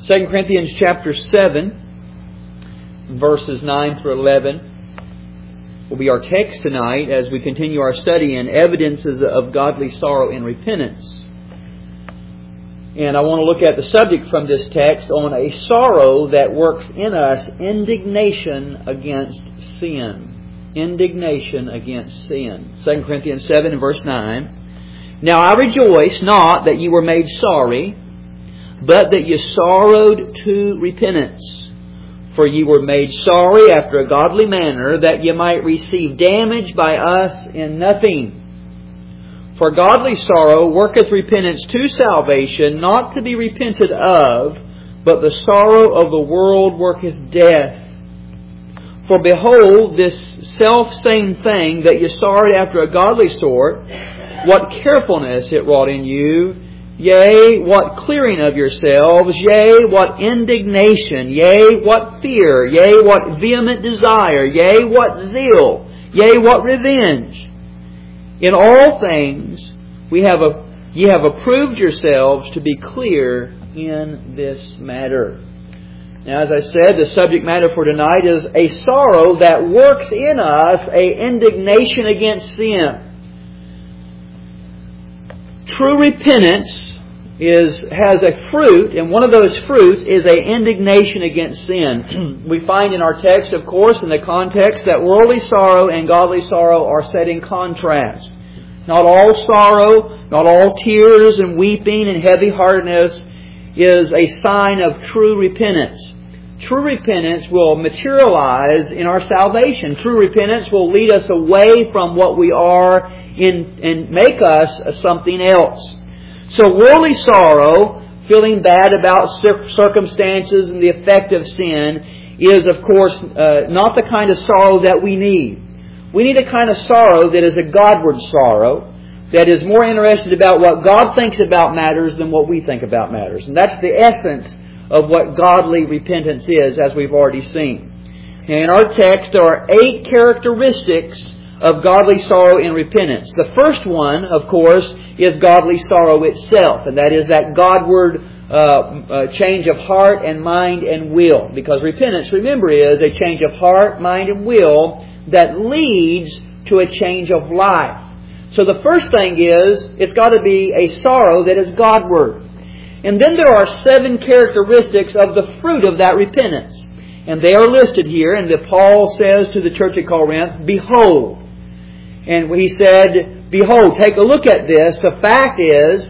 2 Corinthians chapter 7, verses 9 through 11 will be our text tonight as we continue our study in evidences of godly sorrow and repentance. And I want to look at the subject from this text on a sorrow that works in us indignation against sin. Indignation against sin. 2 Corinthians 7 and verse 9. Now I rejoice not that you were made sorry, but that you sorrowed to repentance. For ye were made sorry after a godly manner, that ye might receive damage by us in nothing. For godly sorrow worketh repentance to salvation, not to be repented of, but the sorrow of the world worketh death. For behold, this self-same thing that ye sorrowed after a godly sort, what carefulness it wrought in you, yea, what clearing of yourselves, yea, what indignation, yea, what fear, yea, what vehement desire, yea, what zeal, yea, what revenge. In all things ye have approved yourselves to be clear in this matter. Now, as I said, the subject matter for tonight is a sorrow that works in us a indignation against sin. True repentance has a fruit, and one of those fruits is a indignation against sin. We find in our text, of course, in the context that worldly sorrow and godly sorrow are set in contrast. Not all sorrow, not all tears and weeping and heavy-heartedness is a sign of true repentance. True repentance will materialize in our salvation. True repentance will lead us away from what we are and make us something else. So worldly sorrow, feeling bad about circumstances and the effect of sin, is of course not the kind of sorrow that we need. We need a kind of sorrow that is a Godward sorrow, that is more interested about what God thinks about matters than what we think about matters. And that's the essence of what godly repentance is, as we've already seen. In our text, there are 8 characteristics of godly sorrow and repentance. The first one, of course, is godly sorrow itself, and that is that Godward change of heart and mind and will. Because repentance, remember, is a change of heart, mind, and will that leads to a change of life. So the first thing is, it's got to be a sorrow that is Godward. And then there are 7 characteristics of the fruit of that repentance. And they are listed here, and that Paul says to the church at Corinth, behold. And he said, behold, take a look at this. The fact is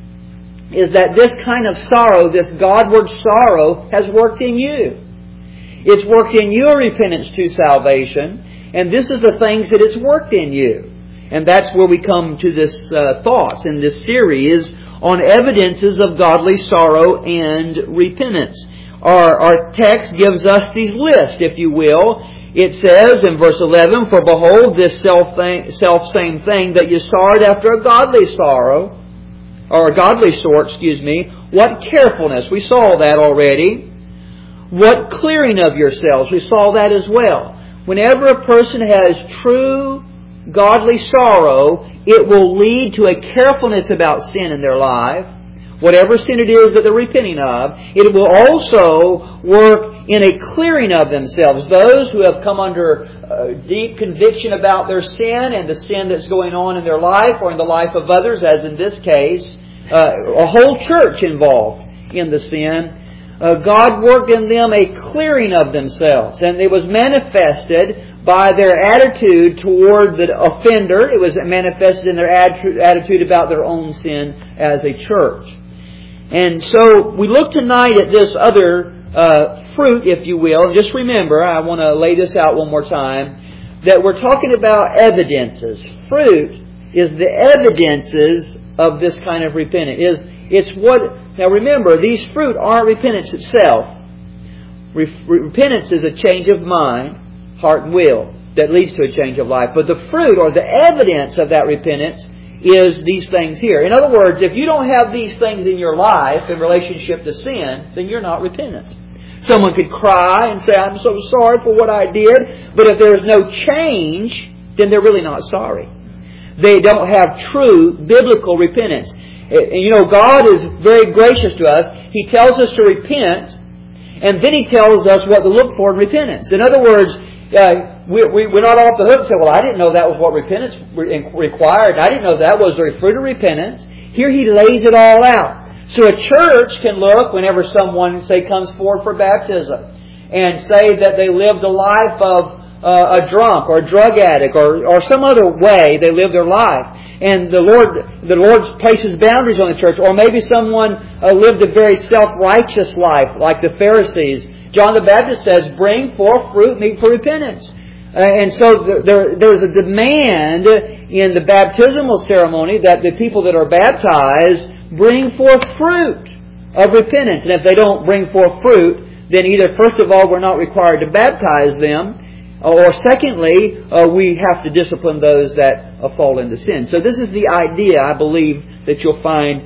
that this kind of sorrow, this Godward sorrow, has worked in you. It's worked in your repentance to salvation, and this is the things that it's worked in you. And that's where we come to this thoughts in this series on evidences of godly sorrow and repentance. Our text gives us these lists, if you will. It says in verse 11, for behold, this self-same thing that you sorrowed after a godly sorrow, or a godly sort, what carefulness. We saw that already. What clearing of yourselves. We saw that as well. Whenever a person has true godly sorrow, it will lead to a carefulness about sin in their life. Whatever sin it is that they're repenting of, it will also work in a clearing of themselves. Those who have come under deep conviction about their sin and the sin that's going on in their life or in the life of others, as in this case, a whole church involved in the sin, God worked in them a clearing of themselves. And it was manifested by their attitude toward the offender. It was manifested in their attitude about their own sin as a church. And so we look tonight at this other fruit, if you will. Just remember, I want to lay this out one more time, that we're talking about evidences. Fruit is the evidences of this kind of repentance. Now remember, these fruit aren't repentance itself. Repentance is a change of mind, heart and will that leads to a change of life. But the fruit or the evidence of that repentance is these things here. In other words, if you don't have these things in your life in relationship to sin, then you're not repentant. Someone could cry and say, I'm so sorry for what I did. But if there is no change, then they're really not sorry. They don't have true biblical repentance. And you know, God is very gracious to us. He tells us to repent, and then He tells us what to look for in repentance. In other words, we're not off the hook and say, well, I didn't know that was what repentance required. I didn't know that was the fruit of repentance. Here He lays it all out. So a church can look whenever someone, say, comes forward for baptism and say that they lived a life of a drunk or a drug addict or some other way they live their life. And the Lord places boundaries on the church. Or maybe someone lived a very self-righteous life like the Pharisees. John the Baptist says, bring forth fruit meet for repentance. And so there's a demand in the baptismal ceremony that the people that are baptized bring forth fruit of repentance. And if they don't bring forth fruit, then either, first of all, we're not required to baptize them, or secondly, we have to discipline those that fall into sin. So this is the idea, I believe, that you'll find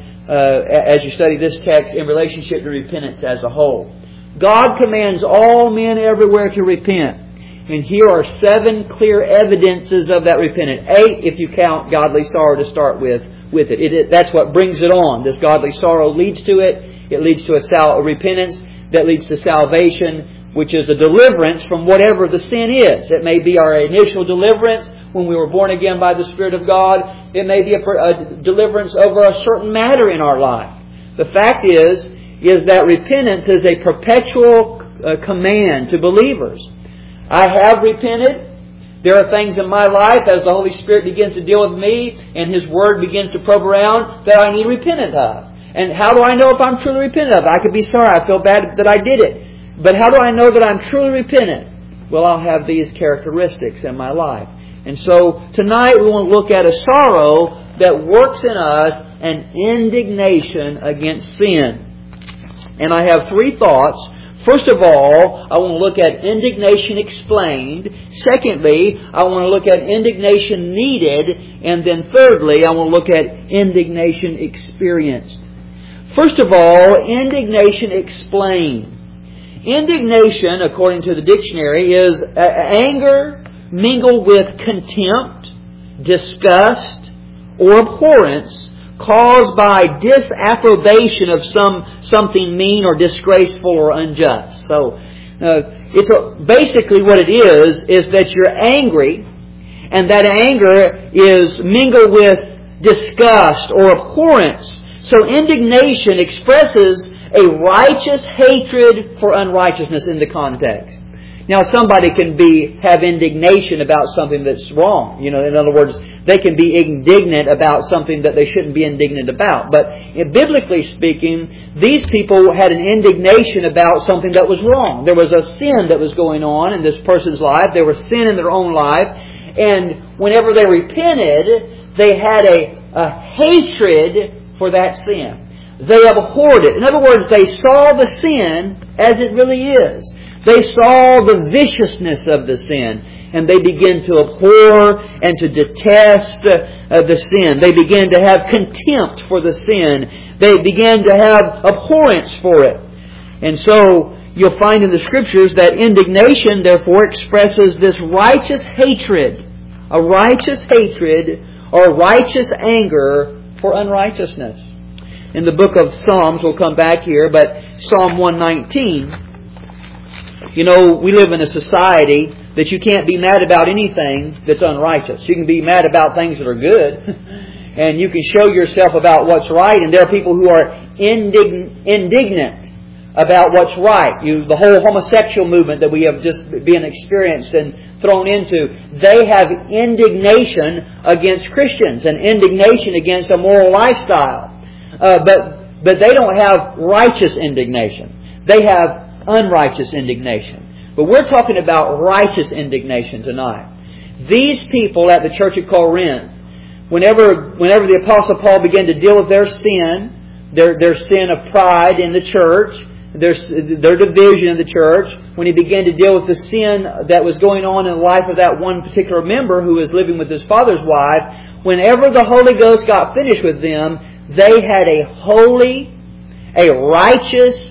as you study this text in relationship to repentance as a whole. God commands all men everywhere to repent. And here are 7 clear evidences of that repentance. 8 if you count godly sorrow to start with it. That's what brings it on. This godly sorrow leads to it. It leads to a repentance that leads to salvation, which is a deliverance from whatever the sin is. It may be our initial deliverance when we were born again by the Spirit of God. It may be a deliverance over a certain matter in our life. The fact is that repentance is a perpetual command to believers. I have repented. There are things in my life as the Holy Spirit begins to deal with me and His Word begins to probe around that I need repentant of. And how do I know if I'm truly repentant of? I could be sorry. I feel bad that I did it. But how do I know that I'm truly repentant? Well, I'll have these characteristics in my life. And so tonight we want to look at a sorrow that works in us an indignation against sin. And I have 3 thoughts. First of all, I want to look at indignation explained. Secondly, I want to look at indignation needed. And then thirdly, I want to look at indignation experienced. First of all, indignation explained. Indignation, according to the dictionary, is anger mingled with contempt, disgust, or abhorrence caused by disapprobation of something mean or disgraceful or unjust. So, basically what it is that you're angry, and that anger is mingled with disgust or abhorrence. So indignation expresses a righteous hatred for unrighteousness in the context. Now, somebody can have indignation about something that's wrong. In other words, they can be indignant about something that they shouldn't be indignant about. But biblically speaking, these people had an indignation about something that was wrong. There was a sin that was going on in this person's life. There was sin in their own life. And whenever they repented, they had a hatred for that sin. They abhorred it. In other words, they saw the sin as it really is. They saw the viciousness of the sin, and they began to abhor and to detest the sin. They began to have contempt for the sin. They began to have abhorrence for it. And so you'll find in the Scriptures that indignation, therefore, expresses this righteous hatred, a righteous hatred or righteous anger for unrighteousness. In the book of Psalms, we'll come back here, but Psalm 119... we live in a society that you can't be mad about anything that's unrighteous. You can be mad about things that are good. And you can show yourself about what's right. And there are people who are indignant about what's right. The whole homosexual movement that we have just been experienced and thrown into, they have indignation against Christians and indignation against a moral lifestyle. But they don't have righteous indignation. They have unrighteous indignation. But we're talking about righteous indignation tonight. These people at the church at Corinth, whenever the Apostle Paul began to deal with their sin, their sin of pride in the church, their division in the church, when he began to deal with the sin that was going on in the life of that one particular member who was living with his father's wife, whenever the Holy Ghost got finished with them, they had a righteous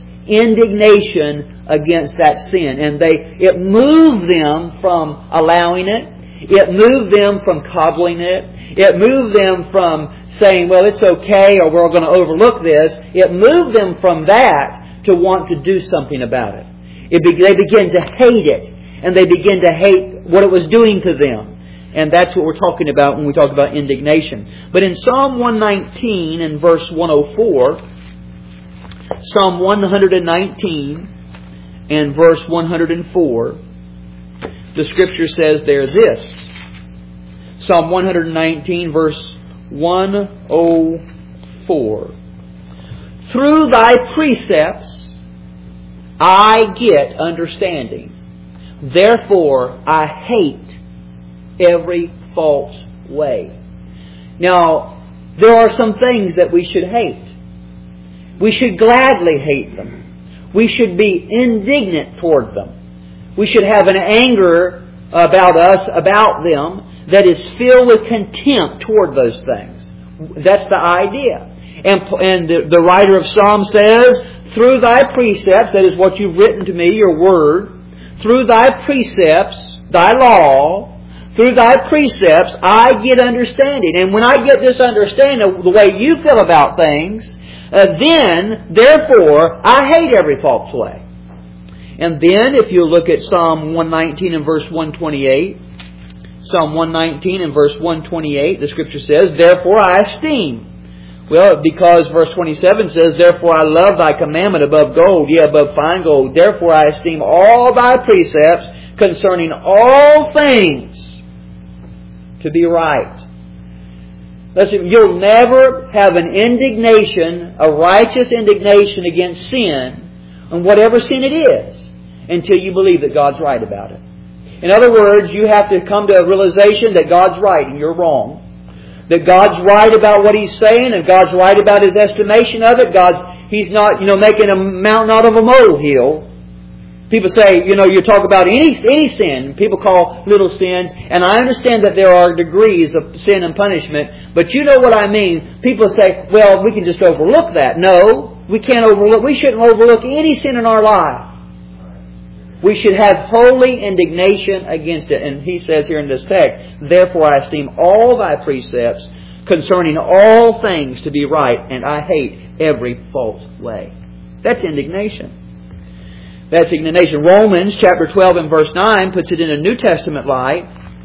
indignation against that sin. And it moved them from allowing it. It moved them from coddling it. It moved them from saying, well, it's okay, or we're going to overlook this. It moved them from that to want to do something about it. They began to hate it, and they began to hate what it was doing to them. And that's what we're talking about when we talk about indignation. But in Psalm 119 and verse 104, Psalm 119 and verse 104, the Scripture says there this. Psalm 119 verse 104. Through Thy precepts I get understanding. Therefore I hate every false way. Now, there are some things that we should hate. We should gladly hate them. We should be indignant toward them. We should have an anger about them, that is filled with contempt toward those things. That's the idea. And the writer of Psalms says, through Thy precepts, that is what you've written to me, your word, through Thy precepts, Thy law, through Thy precepts, I get understanding. And when I get this understanding of the way you feel about things, then, therefore, I hate every false way. And then, if you look at Psalm 119 and verse 128, Psalm 119 and verse 128, the Scripture says, therefore I esteem. Well, because verse 27 says, therefore I love Thy commandment above gold, yea, above fine gold. Therefore I esteem all Thy precepts concerning all things to be right. Listen, you'll never have an indignation, a righteous indignation against sin, and whatever sin it is, until you believe that God's right about it. In other words, you have to come to a realization that God's right and you're wrong. That God's right about what He's saying, and God's right about His estimation of it. He's not, making a mountain out of a molehill. People say, you talk about any sin. People call little sins. And I understand that there are degrees of sin and punishment. But you know what I mean. People say, well, we can just overlook that. No, we can't overlook. We shouldn't overlook any sin in our life. We should have holy indignation against it. And he says here in this text, therefore I esteem all Thy precepts concerning all things to be right, and I hate every false way. That's indignation. That's indignation. Romans chapter 12 and verse 9 puts it in a New Testament light.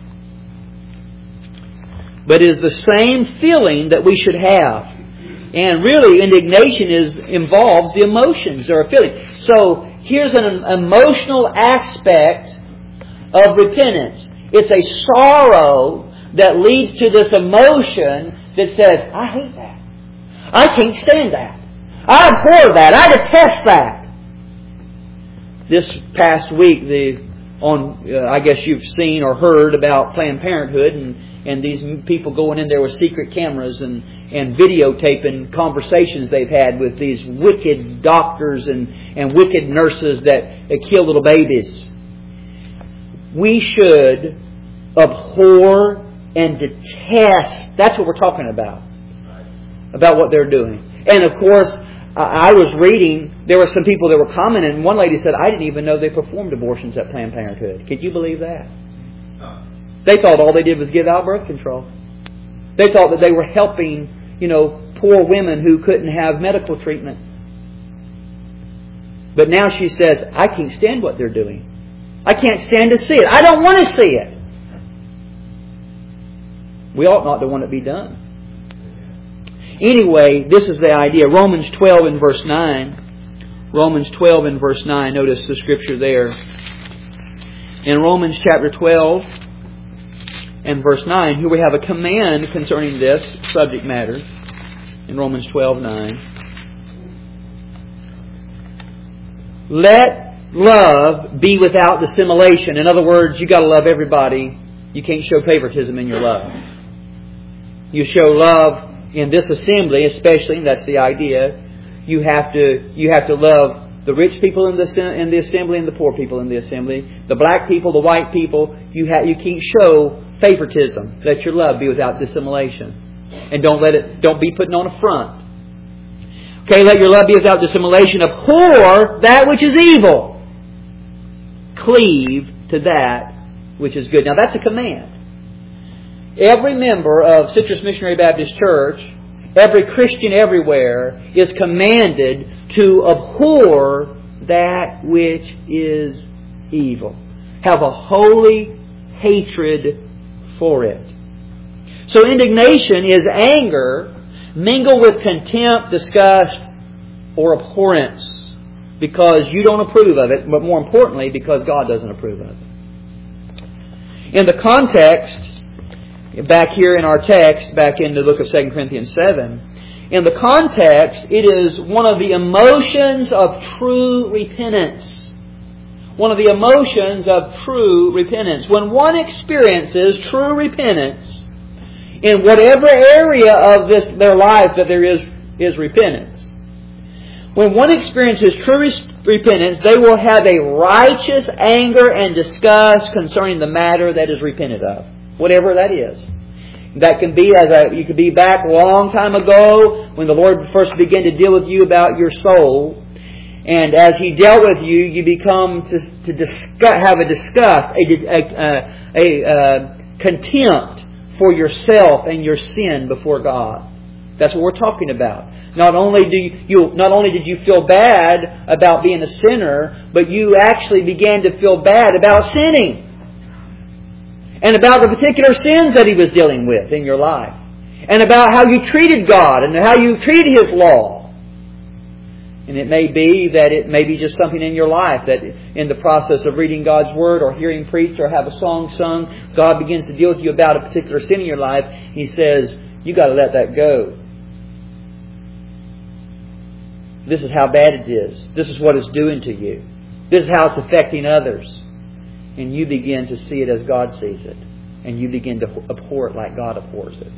But it is the same feeling that we should have. And really, indignation involves the emotions or a feeling. So, here's an emotional aspect of repentance. It's a sorrow that leads to this emotion that says, I hate that. I can't stand that. I abhor that. I detest that. This past week, I guess you've seen or heard about Planned Parenthood and these people going in there with secret cameras and videotaping conversations they've had with these wicked doctors and wicked nurses that kill little babies. We should abhor and detest. That's what we're talking about what they're doing. And of course, I was reading, there were some people that were commenting, and one lady said, I didn't even know they performed abortions at Planned Parenthood. Could you believe that? They thought all they did was give out birth control. They thought that they were helping, poor women who couldn't have medical treatment. But now she says, I can't stand what they're doing. I can't stand to see it. I don't want to see it. We ought not to want it to be done. Anyway, this is the idea. Romans 12 and verse 9. Romans 12 and verse 9. Notice the Scripture there. In Romans chapter 12 and verse 9, here we have a command concerning this subject matter. In Romans 12:9. Let love be without dissimulation. In other words, you got to love everybody. You can't show favoritism in your love. You show love in this assembly, especially, and that's the idea. You have to love the rich people in the assembly and the poor people in the assembly, the black people, the white people. You can't show favoritism. Let your love be without dissimulation. And don't be putting on a front. Okay, let your love be without dissimulation. Abhor that which is evil. Cleave to that which is good. Now that's a command. every member of Citrus Missionary Baptist Church, every Christian everywhere, is commanded to abhor that which is evil. Have a holy hatred for it. So indignation is anger mingled with contempt, disgust, or abhorrence because you don't approve of it, but more importantly, because God doesn't approve of it. In the context, back here in our text, back in the book of 2 Corinthians 7, in the context, it is one of the emotions of true repentance. One of the emotions of true repentance. When one experiences true repentance, in whatever area of their life that there is repentance, when one experiences true repentance, they will have a righteous anger and disgust concerning the matter that is repented of. Whatever that is. That can be you could be back a long time ago when the Lord first began to deal with you about your soul. And as He dealt with you, you become have a disgust, a contempt for yourself and your sin before God. That's what we're talking about. Not only did you feel bad about being a sinner, but you actually began to feel bad about sinning. And about the particular sins that He was dealing with in your life. And about how you treated God and how you treated His law. And it may be that it may be just something in your life that in the process of reading God's Word or hearing preached or have a song sung, God begins to deal with you about a particular sin in your life. He says, you got to let that go. This is how bad it is. This is what it's doing to you. This is how it's affecting others. And you begin to see it as God sees it. And you begin to abhor it like God abhors it.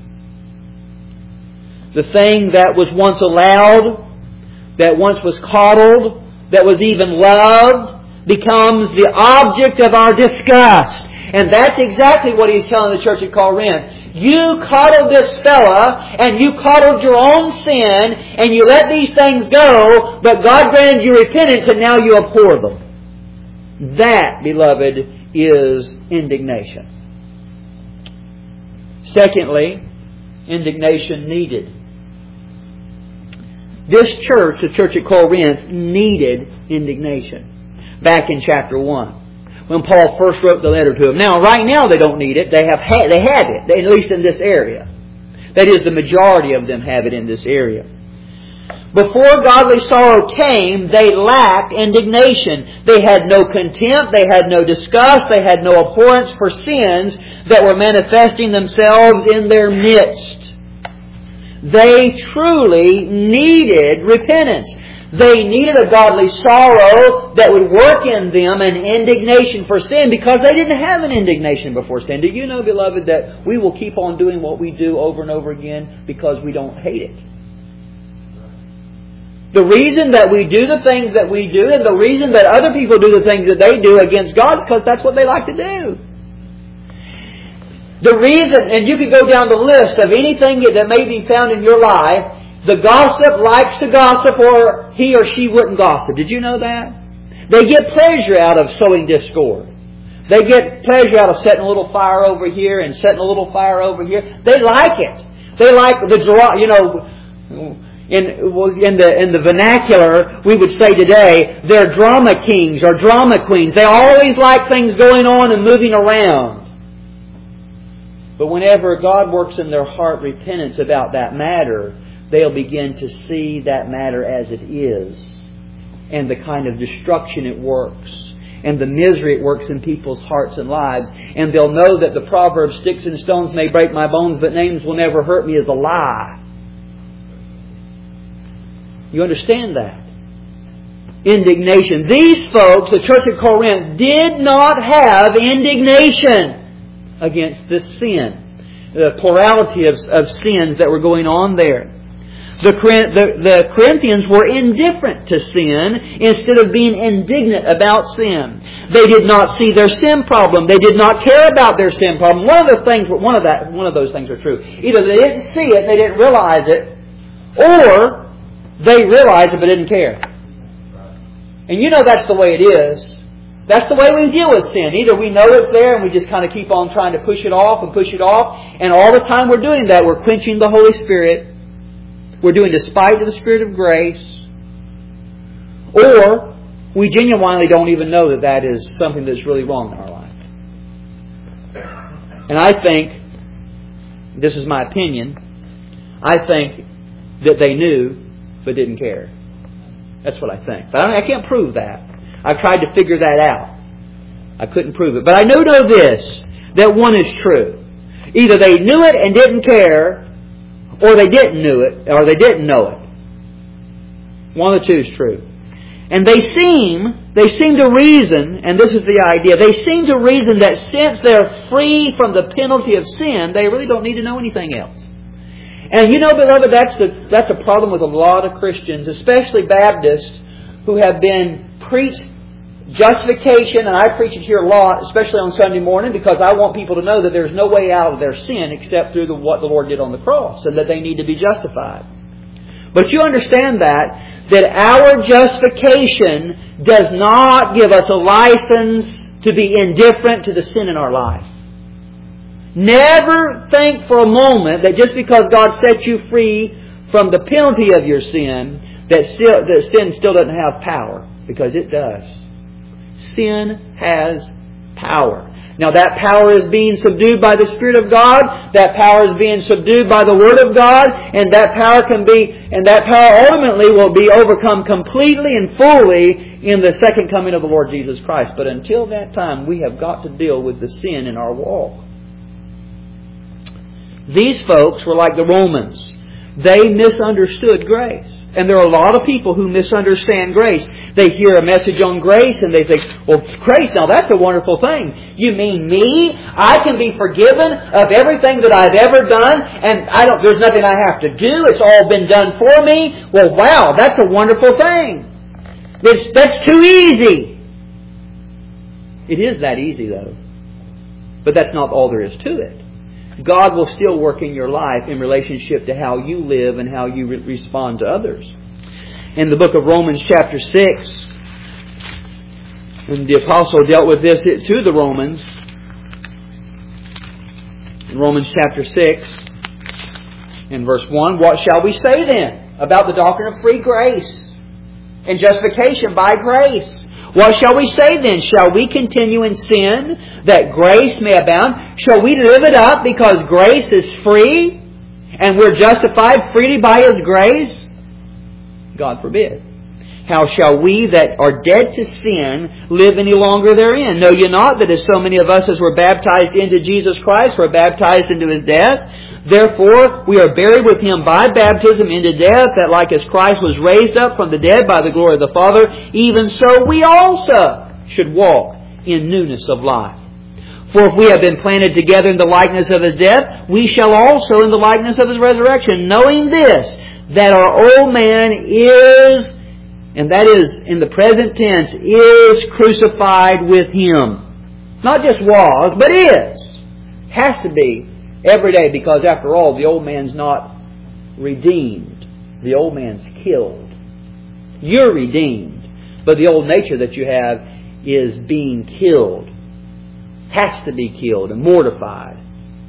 The thing that was once allowed, that once was coddled, that was even loved, becomes the object of our disgust. And that's exactly what He's telling the church at Corinth. You coddled this fella, and you coddled your own sin, and you let these things go, but God granted you repentance, and now you abhor them. That, beloved, is indignation. Secondly, indignation needed. This church, the church at Corinth, needed indignation. Back in chapter 1, when Paul first wrote the letter to them. Now, right now they don't need it. They have it, at least in this area. That is, the majority of them have it in this area. Before godly sorrow came, they lacked indignation. They had no contempt, they had no disgust, they had no abhorrence for sins that were manifesting themselves in their midst. They truly needed repentance. They needed a godly sorrow that would work in them an indignation for sin because they didn't have an indignation before sin. Do you know, beloved, that we will keep on doing what we do over and over again because we don't hate it? The reason that we do the things that we do and the reason that other people do the things that they do against God is because that's what they like to do. The reason, and you can go down the list of anything that may be found in your life, the gossip likes to gossip or he or she wouldn't gossip. Did you know that? They get pleasure out of sowing discord. They get pleasure out of setting a little fire over here and setting a little fire over here. They like it. They like the draw, in the vernacular, we would say today, they're drama kings or drama queens. They always like things going on and moving around. But whenever God works in their heart repentance about that matter, they'll begin to see that matter as it is. And the kind of destruction it works. And the misery it works in people's hearts and lives. And they'll know that the proverb, sticks and stones may break my bones, but names will never hurt me, is a lie. You understand that? Indignation. These folks, the church at Corinth, did not have indignation against this sin. The plurality of sins that were going on there. The Corinthians were indifferent to sin instead of being indignant about sin. They did not see their sin problem. They did not care about their sin problem. One of those things are true. Either they didn't see it, they didn't realize it, or they realized it but didn't care. And you know that's the way it is. That's the way we deal with sin. Either we know it's there and we just kind of keep on trying to push it off and push it off. And all the time we're doing that, we're quenching the Holy Spirit. We're doing despite of the Spirit of grace. Or we genuinely don't even know that that is something that's really wrong in our life. And I think, this is my opinion, I think that they knew but didn't care. That's what I think. But I can't prove that. I've tried to figure that out. I couldn't prove it. But I know this, that one is true. Either they knew it and didn't care, or they didn't know it, or they didn't know it. One of the two is true. And they seem to reason, and this is the idea, they seem to reason that since they're free from the penalty of sin, they really don't need to know anything else. And you know, beloved, that's a problem with a lot of Christians, especially Baptists, who have been preached justification, and I preach it here a lot, especially on Sunday morning, because I want people to know that there's no way out of their sin except through what the Lord did on the cross, and that they need to be justified. But you understand that our justification does not give us a license to be indifferent to the sin in our life. Never think for a moment that just because God set you free from the penalty of your sin, that sin still doesn't have power. Because it does. Sin has power. Now that power is being subdued by the Spirit of God. That power is being subdued by the Word of God. And that power ultimately will be overcome completely and fully in the second coming of the Lord Jesus Christ. But until that time, we have got to deal with the sin in our walk. These folks were like the Romans. They misunderstood grace. And there are a lot of people who misunderstand grace. They hear a message on grace and they think, well, grace, now that's a wonderful thing. You mean me? I can be forgiven of everything that I've ever done and there's nothing I have to do. It's all been done for me. Well, wow, that's a wonderful thing. That's too easy. It is that easy, though. But that's not all there is to it. God will still work in your life in relationship to how you live and how you respond to others. In the book of Romans chapter 6, and the apostle dealt with this to the Romans. In Romans chapter 6, in verse 1, what shall we say then about the doctrine of free grace and justification by grace? What shall we say then? Shall we continue in sin that grace may abound? Shall we live it up because grace is free and we're justified freely by His grace? God forbid. How shall we that are dead to sin live any longer therein? Know ye not that as so many of us as were baptized into Jesus Christ were baptized into His death? Therefore, we are buried with Him by baptism into death, that like as Christ was raised up from the dead by the glory of the Father, even so we also should walk in newness of life. For if we have been planted together in the likeness of His death, we shall also in the likeness of His resurrection, knowing this, that our old man is, and that is in the present tense, is crucified with Him. Not just was, but is. Has to be. Every day, because after all, the old man's not redeemed. The old man's killed. You're redeemed. But the old nature that you have is being killed. Has to be killed and mortified.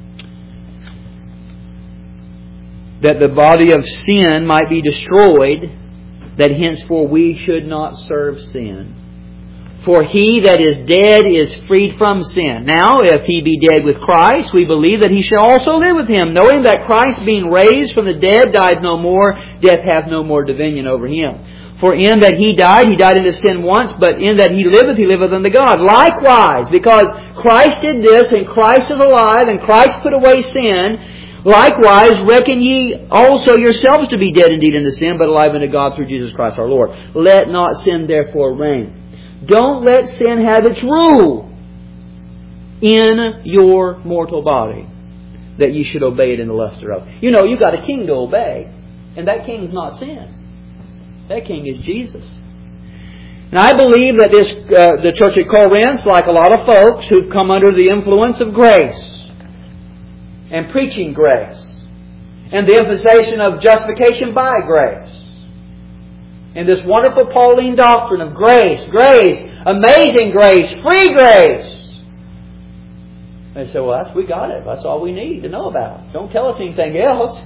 That the body of sin might be destroyed, that henceforth we should not serve sin. For he that is dead is freed from sin. Now, if he be dead with Christ, we believe that he shall also live with Him, knowing that Christ, being raised from the dead, died no more, death hath no more dominion over him. For in that he died into sin once, but in that he liveth unto God. Likewise, because Christ did this, and Christ is alive, and Christ put away sin, likewise reckon ye also yourselves to be dead indeed unto sin, but alive unto God through Jesus Christ our Lord. Let not sin therefore reign. Don't let sin have its rule in your mortal body, that you should obey it in the lust thereof. You know, you've got a king to obey, and that king is not sin. That king is Jesus. And I believe that the church at Corinth, like a lot of folks who've come under the influence of grace and preaching grace and the imposition of justification by grace in this wonderful Pauline doctrine of grace, grace, amazing grace, free grace. They say, well, we got it. That's all we need to know about. Don't tell us anything else.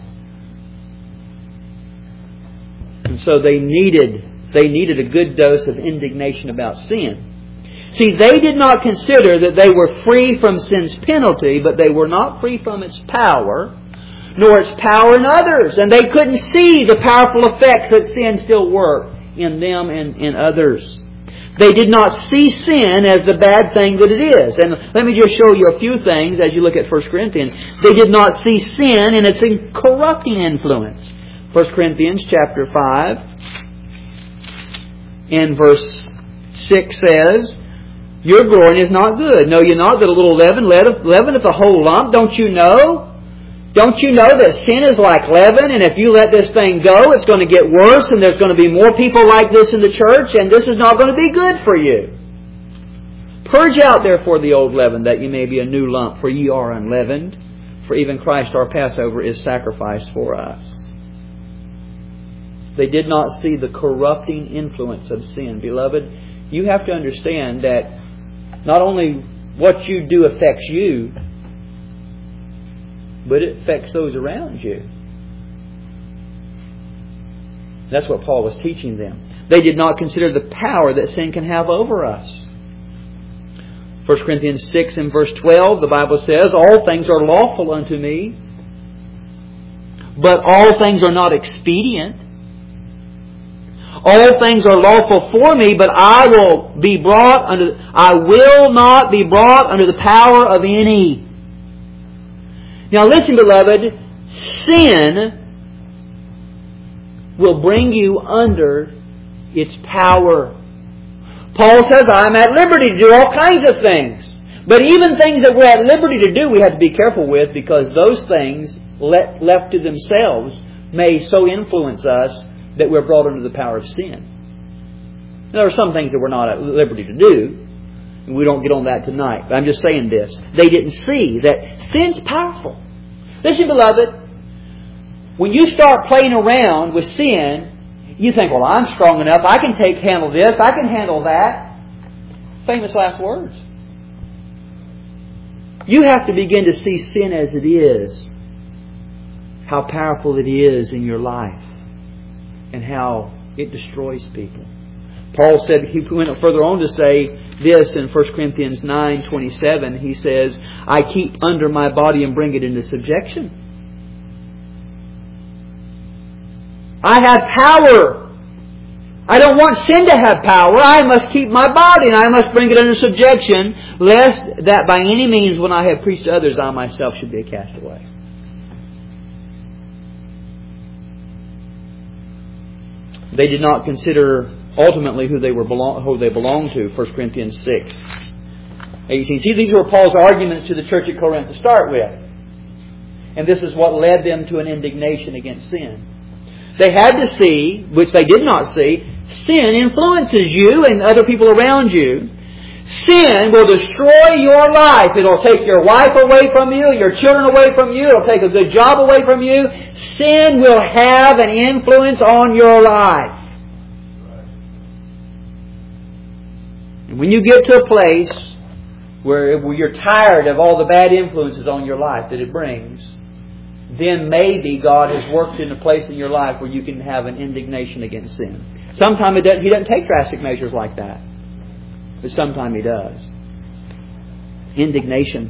And so they needed a good dose of indignation about sin. See, they did not consider that they were free from sin's penalty, but they were not free from its power, nor its power in others. And they couldn't see the powerful effects that sin still worked in them and in others. They did not see sin as the bad thing that it is. And let me just show you a few things as you look at 1 Corinthians. They did not see sin in its corrupting influence. 1 Corinthians chapter 5 and verse 6 says, your glorying is not good. Know ye not that a little leaven leaveneth the whole lump? Don't you know? Don't you know that sin is like leaven, and if you let this thing go, it's going to get worse, and there's going to be more people like this in the church, and this is not going to be good for you. Purge out therefore the old leaven, that ye may be a new lump, for ye are unleavened. For even Christ our Passover is sacrificed for us. They did not see the corrupting influence of sin. Beloved, you have to understand that not only what you do affects you, but it affects those around you. That's what Paul was teaching them. They did not consider the power that sin can have over us. 1 Corinthians 6 and verse 12, the Bible says, all things are lawful unto me, but all things are not expedient. All things are lawful for me, but I will not be brought under the power of any. Now listen, beloved, sin will bring you under its power. Paul says, I'm at liberty to do all kinds of things. But even things that we're at liberty to do, we have to be careful with, because those things, left to themselves, may so influence us that we're brought under the power of sin. There are some things that we're not at liberty to do, and we don't get on that tonight. But I'm just saying this. They didn't see that sin's powerful. Listen, beloved, when you start playing around with sin, you think, well, I'm strong enough. I can handle this. I can handle that. Famous last words. You have to begin to see sin as it is. How powerful it is in your life. And how it destroys people. Paul said, he went further on to say this in 1 Corinthians 9:27. He says, I keep under my body and bring it into subjection. I have power. I don't want sin to have power. I must keep my body and I must bring it under subjection, lest that by any means when I have preached to others, I myself should be a castaway. They did not consider ultimately who they belonged to. 1 Corinthians 6:18. See, these were Paul's arguments to the church at Corinth to start with. And this is what led them to an indignation against sin. They had to see, which they did not see, sin influences you and other people around you. Sin will destroy your life. It'll take your wife away from you, your children away from you. It'll take a good job away from you. Sin will have an influence on your life. And when you get to a place where you're tired of all the bad influences on your life that it brings, then maybe God has worked in a place in your life where you can have an indignation against sin. Sometimes He doesn't take drastic measures like that. But sometimes He does. Indignation.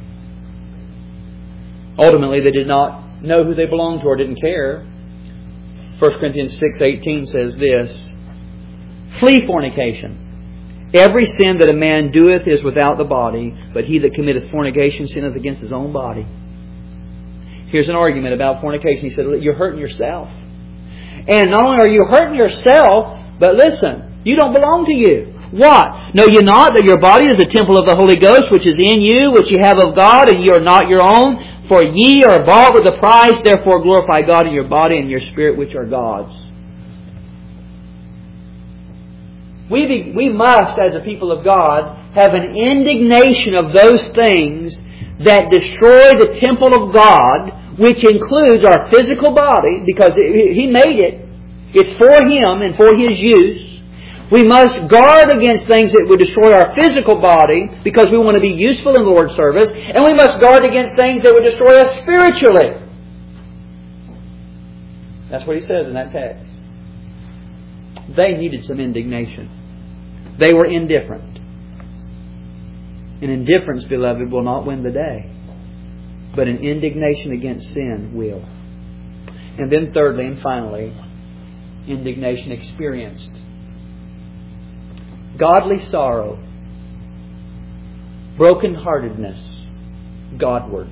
Ultimately, they did not know who they belonged to or didn't care. 1 Corinthians 6:18 says this, flee fornication. Every sin that a man doeth is without the body, but he that committeth fornication sinneth against his own body. Here's an argument about fornication. He said, you're hurting yourself. And not only are you hurting yourself, but listen, you don't belong to you. What? Know ye not that your body is the temple of the Holy Ghost, which is in you, which ye have of God, and ye are not your own? For ye are bought with a price, therefore glorify God in your body and your spirit, which are God's. We must, as a people of God, have an indignation of those things that destroy the temple of God, which includes our physical body, because He made it. It's for Him and for His use. We must guard against things that would destroy our physical body because we want to be useful in the Lord's service. And we must guard against things that would destroy us spiritually. That's what he says in that text. They needed some indignation. They were indifferent. And indifference, beloved, will not win the day. But an indignation against sin will. And then thirdly and finally, indignation experienced. Godly sorrow, brokenheartedness, Godward.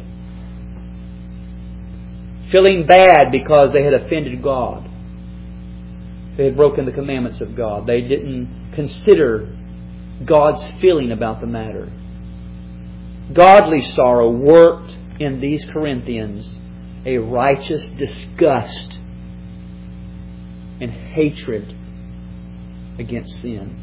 Feeling bad because they had offended God. They had broken the commandments of God. They didn't consider God's feeling about the matter. Godly sorrow worked in these Corinthians a righteous disgust and hatred against sin.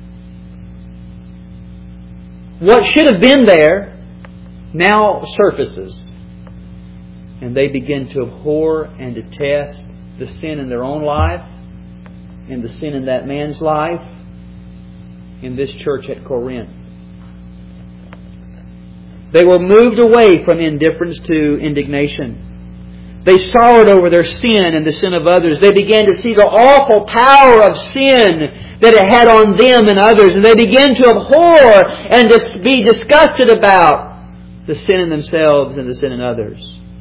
What should have been there now surfaces. And they begin to abhor and detest the sin in their own life and the sin in that man's life in this church at Corinth. They were moved away from indifference to indignation. They sorrowed over their sin and the sin of others. They began to see the awful power of sin that it had on them and others. And they began to abhor and to be disgusted about the sin in themselves and the sin in others.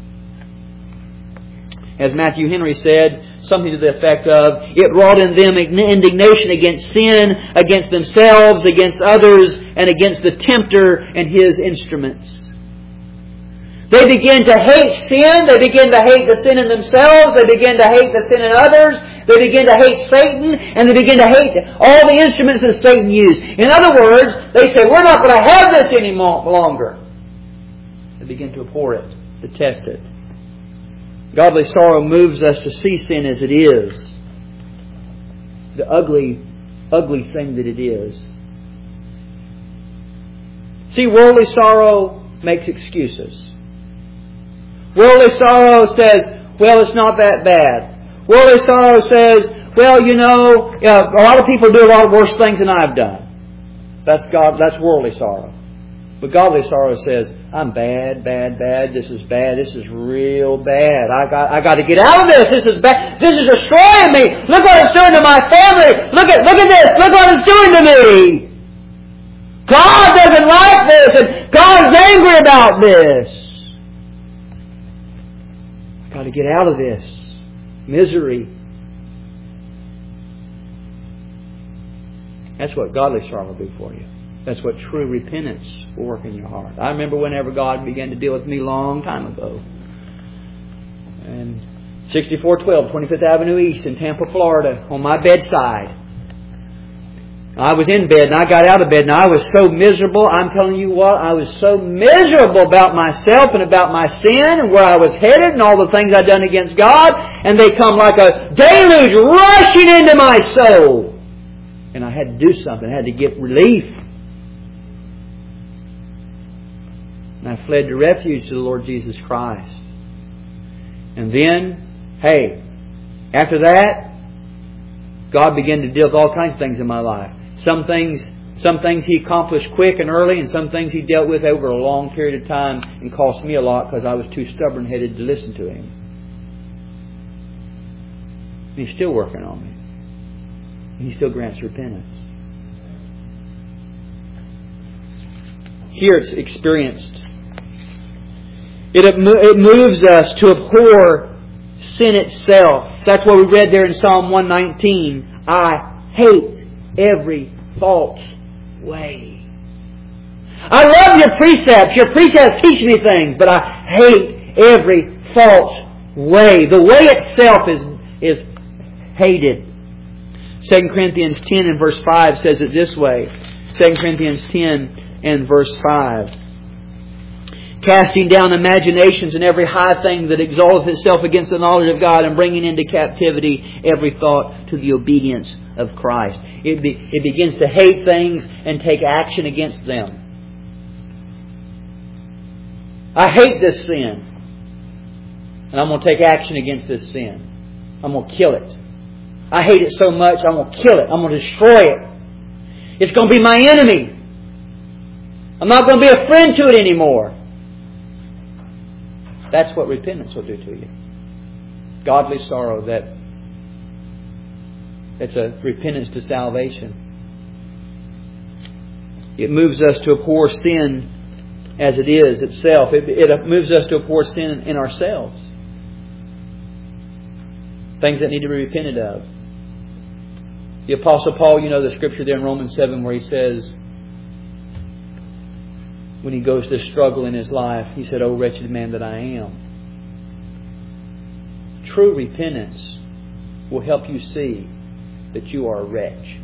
As Matthew Henry said, something to the effect of, it wrought in them indignation against sin, against themselves, against others, and against the tempter and his instruments. They begin to hate sin. They begin to hate the sin in themselves. They begin to hate the sin in others. They begin to hate Satan. And they begin to hate all the instruments that Satan used. In other words, they say, we're not going to have this any longer. They begin to abhor it, detest it. Godly sorrow moves us to see sin as it is. The ugly, ugly thing that it is. See, worldly sorrow makes excuses. Worldly sorrow says, well, it's not that bad. Worldly sorrow says, well, you know, a lot of people do a lot of worse things than I've done. That's worldly sorrow. But godly sorrow says, I'm bad. This is bad. This is real bad. I got to get out of this. This is bad. This is destroying me. Look what it's doing to my family. Look at this. Look what it's doing to me. God doesn't like this, and God's angry about this. I got to get out of this misery. That's what godly sorrow will do for you. That's what true repentance will work in your heart. I remember whenever God began to deal with me a long time ago. And 6412 25th Avenue East in Tampa, Florida, on my bedside. I was in bed and I got out of bed and I was so miserable. I'm telling you what, I was so miserable about myself and about my sin and where I was headed and all the things I'd done against God. And they come like a deluge rushing into my soul. And I had to do something. I had to get relief. And I fled to refuge to the Lord Jesus Christ. And then, after that, God began to deal with all kinds of things in my life. Some things He accomplished quick and early, and some things He dealt with over a long period of time and cost me a lot because I was too stubborn-headed to listen to Him. And He's still working on me. And He still grants repentance. Here it's experienced. It moves us to abhor sin itself. That's what we read there in Psalm 119. I hate every false way. I love your precepts. Your precepts teach me things, but I hate every false way. The way itself is hated. 2 Corinthians 10 and verse 5 says it this way. 2 Corinthians 10 and verse 5. Casting down imaginations and every high thing that exalteth itself against the knowledge of God, and bringing into captivity every thought to the obedience of Christ. It begins to hate things and take action against them. I hate this sin. And I'm going to take action against this sin. I'm going to kill it. I hate it so much, I'm going to kill it. I'm going to destroy it. It's going to be my enemy. I'm not going to be a friend to it anymore. That's what repentance will do to you. Godly sorrow, that's a repentance to salvation. It moves us to abhor sin as it is itself. It moves us to abhor sin in ourselves. Things that need to be repented of. The Apostle Paul, you know the scripture there in Romans 7 where he says, when he goes to struggle in his life, he said, "O wretched man that I am." True repentance will help you see that you are a wretch.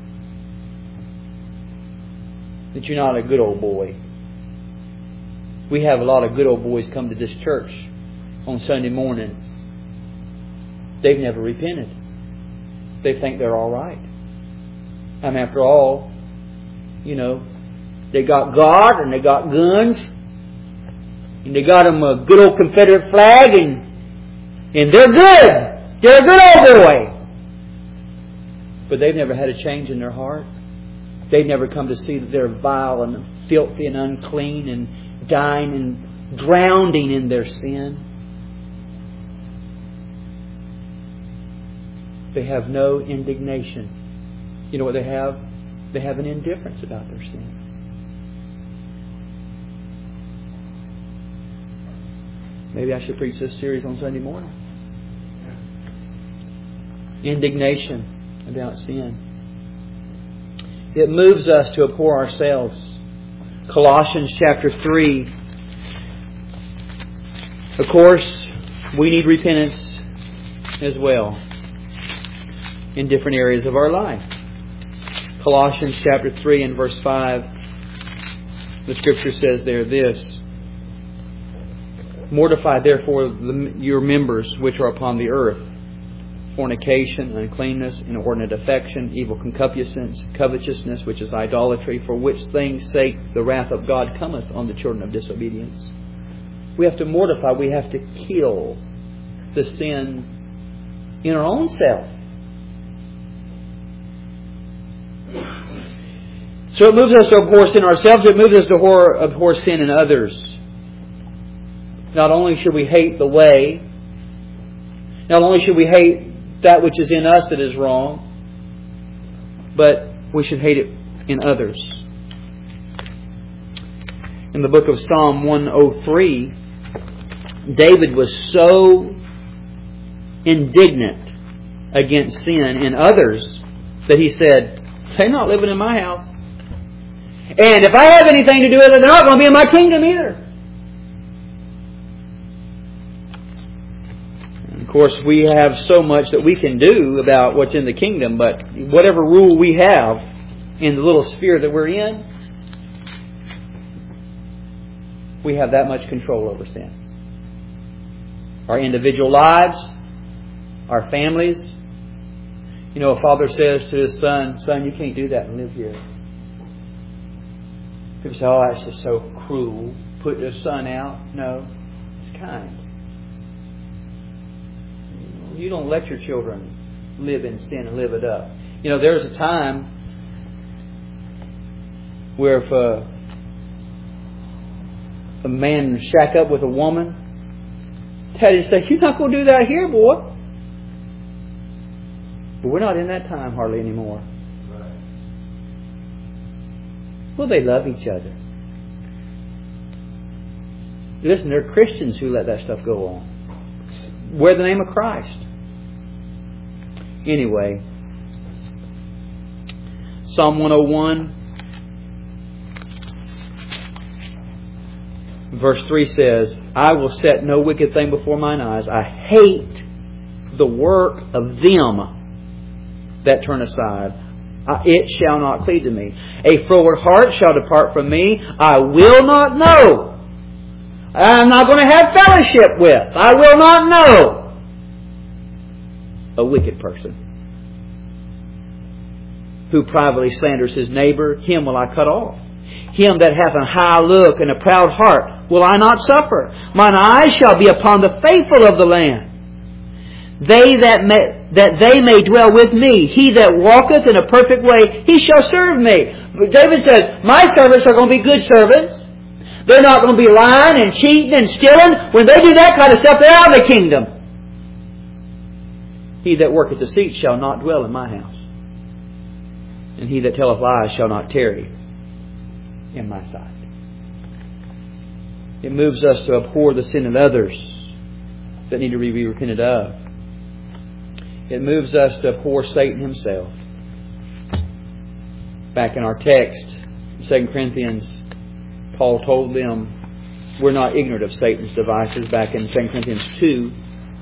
That you're not a good old boy. We have a lot of good old boys come to this church on Sunday morning. They've never repented. They think they're all right. And after all, you know, they got God and they got guns. And they got them a good old Confederate flag and they're good. They're a good old boy. But they've never had a change in their heart. They've never come to see that they're vile and filthy and unclean and dying and drowning in their sin. They have no indignation. You know what they have? They have an indifference about their sin. Maybe I should preach this series on Sunday morning. Indignation about sin. It moves us to abhor ourselves. Colossians chapter 3. Of course, we need repentance as well in different areas of our life. Colossians chapter 3 and verse 5. The Scripture says there this: "Mortify therefore your members which are upon the earth, fornication, uncleanness, inordinate affection, evil concupiscence, covetousness, which is idolatry, for which things' sake the wrath of God cometh on the children of disobedience." We have to mortify, we have to kill the sin in our own self. So it moves us to abhor sin ourselves, it moves us to abhor sin in others. Not only should we hate the way, not only should we hate that which is in us that is wrong, but we should hate it in others. In the book of Psalm 103, David was so indignant against sin in others that he said, "They're not living in my house. And if I have anything to do with it, they're not going to be in my kingdom either." Of course, we have so much that we can do about what's in the kingdom, but whatever rule we have in the little sphere that we're in, we have that much control over sin. Our individual lives, our families. You know, a father says to his son, "Son, you can't do that and live here." People say, "Oh, that's just so cruel. Put your son out." No, it's kind. You don't let your children live in sin and live it up. You know, there's a time where if a man shack up with a woman, Daddy say, "You're not going to do that here, boy." But we're not in that time hardly anymore. Right. Well, they love each other. Listen, there are Christians who let that stuff go on. Wear the name of Christ. Anyway, Psalm 101, verse 3 says, "I will set no wicked thing before mine eyes. I hate the work of them that turn aside. It shall not cleave to me. A froward heart shall depart from me. I will not know." I'm not going to have fellowship with. I will not know a wicked person who privately slanders his neighbor. Him will I cut off. Him that hath a high look and a proud heart will I not suffer. Mine eyes shall be upon the faithful of the land. that they may dwell with me. He that walketh in a perfect way, he shall serve me. But David said, my servants are going to be good servants. They're not going to be lying and cheating and stealing. When they do that kind of stuff, they're out of the kingdom. He that worketh deceit shall not dwell in my house. And he that telleth lies shall not tarry in my sight. It moves us to abhor the sin of others that need to be repented of. It moves us to abhor Satan himself. Back in our text, 2 Corinthians, Paul told them, we're not ignorant of Satan's devices. Back in 2 Corinthians 2,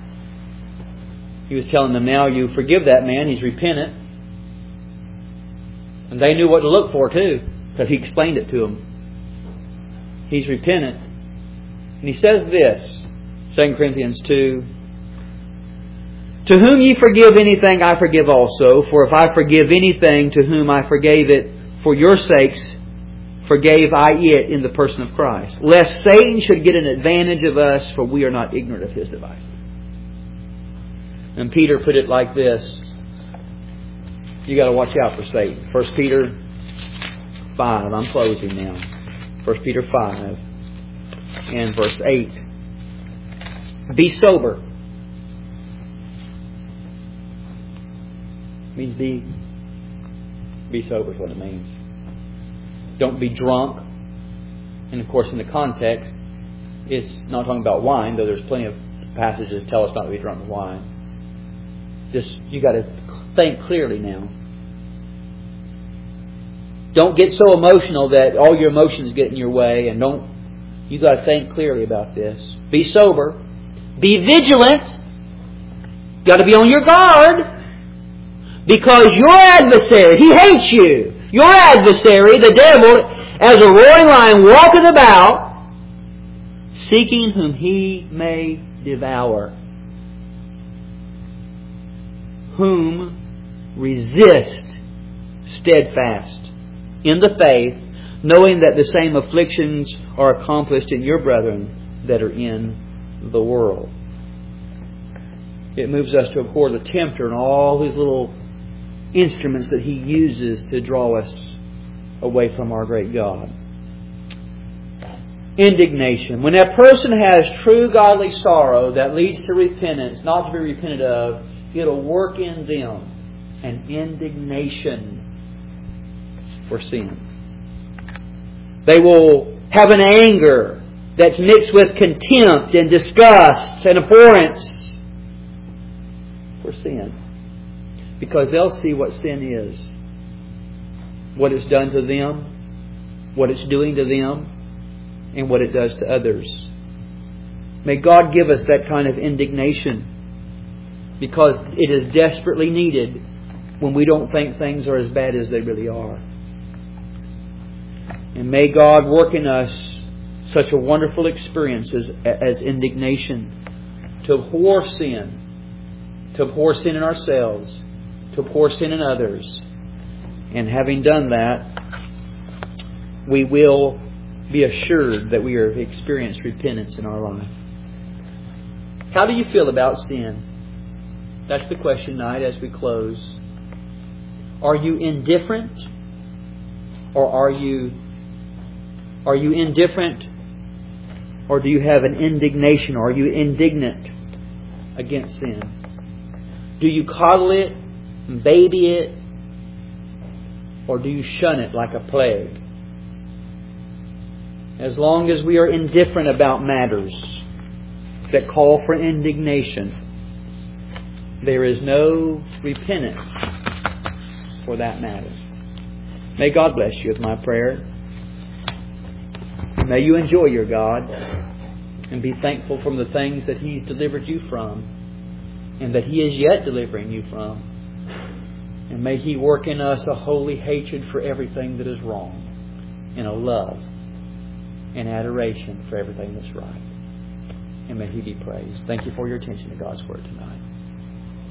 he was telling them, now you forgive that man, he's repentant. And they knew what to look for too, because he explained it to them. He's repentant. And he says this, 2 Corinthians 2, to whom ye forgive anything, I forgive also. For if I forgive anything to whom I forgave it for your sakes, forgave I it in the person of Christ. Lest Satan should get an advantage of us, for we are not ignorant of his devices. And Peter put it like this. You got to watch out for Satan. 1 Peter 5. I'm closing now. 1 Peter 5 and verse 8. Be sober. It means be sober is what it means. Don't be drunk. And of course in the context, it's not talking about wine, though there's plenty of passages that tell us not to be drunk with wine. Just, you got to think clearly now. Don't get so emotional that all your emotions get in your way, and you got to think clearly about this. Be sober. Be vigilant. Got to be on your guard. Because your adversary, he hates you. Your adversary, the devil, as a roaring lion, walketh about, seeking whom he may devour. Whom resist steadfast in the faith, knowing that the same afflictions are accomplished in your brethren that are in the world. It moves us to abhor the tempter and all his little instruments that he uses to draw us away from our great God. Indignation. When a person has true godly sorrow that leads to repentance, not to be repented of, it'll work in them an indignation for sin. They will have an anger that's mixed with contempt and disgust and abhorrence for sin. Because they'll see what sin is. What it's done to them, what it's doing to them, and what it does to others. May God give us that kind of indignation, because it is desperately needed when we don't think things are as bad as they really are. And may God work in us such a wonderful experience as indignation, to abhor sin in ourselves, to abhor sin in others. And having done that, we will be assured that we have experienced repentance in our life. How do you feel about sin? That's the question tonight as we close. Are you indifferent? Or are you indifferent? Or do you have an indignation? Or are you indignant against sin? Do you coddle it, baby it, or do you shun it like a plague? As long as we are indifferent about matters that call for indignation, there is no repentance for that matter. May God bless you is my prayer. May you enjoy your God and be thankful from the things that He's delivered you from and that He is yet delivering you from. And may He work in us a holy hatred for everything that is wrong and a love and adoration for everything that's right. And may He be praised. Thank you for your attention to God's Word tonight.